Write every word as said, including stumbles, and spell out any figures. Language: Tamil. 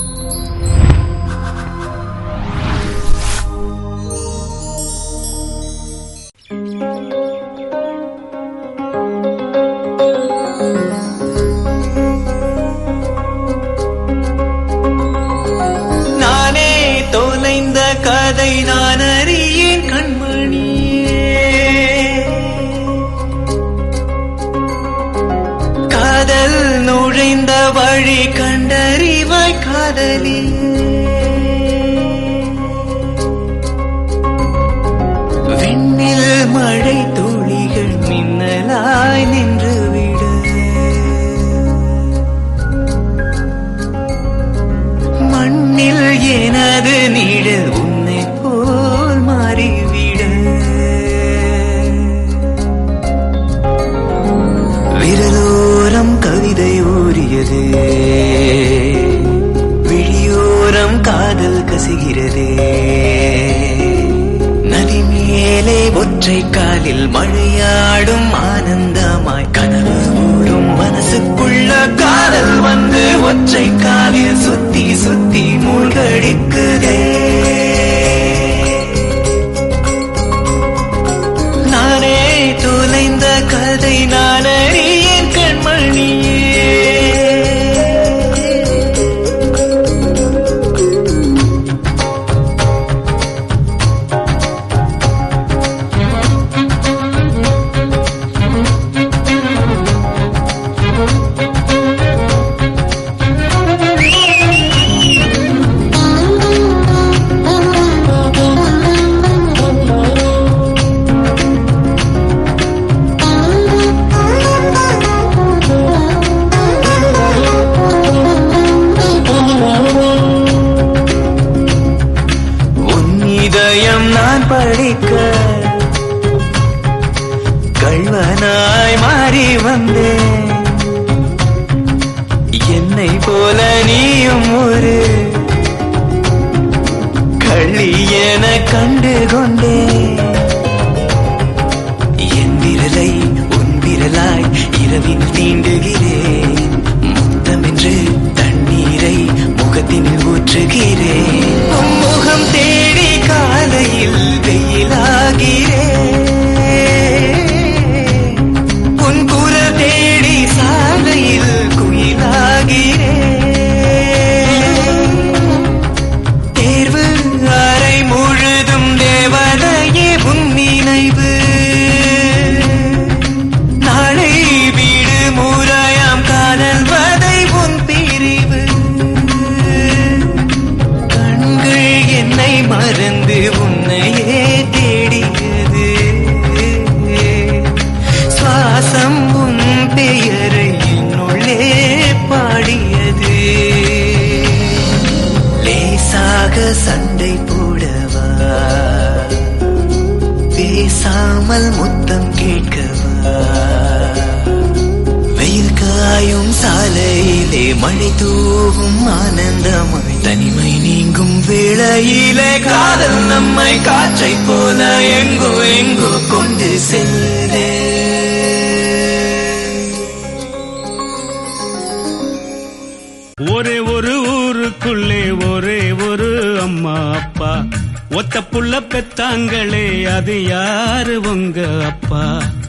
கதை நான் அறியேன் கண்மணியே, காதல் நுழைந்த வழி கண்டறிவாய் காதலியே. விண்ணில் மழை துளிகள் மின்னலாய் நின்றுவிட, மண்ணில் எனது நீழல் உன்னை போல் மாறிவிட, விரலோரம் கவிதை ஊறியது, விழியோரம் காதல் கசிகிறதே. நதி மேலே ஒற்றை காலில் மழையாடும் ஆனந்தமாய் கனவு ஊரும் மனசுக்குள்ள காதல் வந்து ஒற்றை காலில் சுத்தி சுத்தி மூழ்கடிக்குதே. நானே தொலைந்த கதை நான் அறியேன் கண்மணியே. நான் படிக்க கள்வனாய் மாறி வந்தேன், என்னை போல நீயும் ஒரு கள்ளி என கண்டு கொண்டேன். என் விரலை உன் விரலாய் இரவில் தீண்டுகிறேன், முத்தமென்று தண்ணீரை முகத்தில் ஊற்றுகிறேன். முகம் தேடி காலையில் வெயிலாகிறேன், உன் குரல் தேடி சாலையில் குயிலாகிறேன். தேர்வு அறை முழுதும் தேவதையே உன் நினைவு, நாளை வீடு முறையாம் காதல் வதை உன் பிரிவு. கண்கள் என்னை மறந்து உன்னையே தேடியது, சுவாசம் உன் பெயரை என்னுள்ளே பாடியது. லேசாக சண்டை போடவா, பேசாமல் முத்தம் கேட்கவா, வெயில் காயும் சாலையிலே மழை தூவும் ஆனந்தமாய் தனிமை நீங்கும் வேளையிலே காதல் நம்மை காற்றை போல எங்கோ எங்கோ கொண்டு செல்லே. ஒரே ஒரு ஊருக்குள்ளே ஒரே ஒரு அம்மா அப்பா, ஒத்த புள்ள பெத்தாங்களே அது யாரு உங்க அப்பா?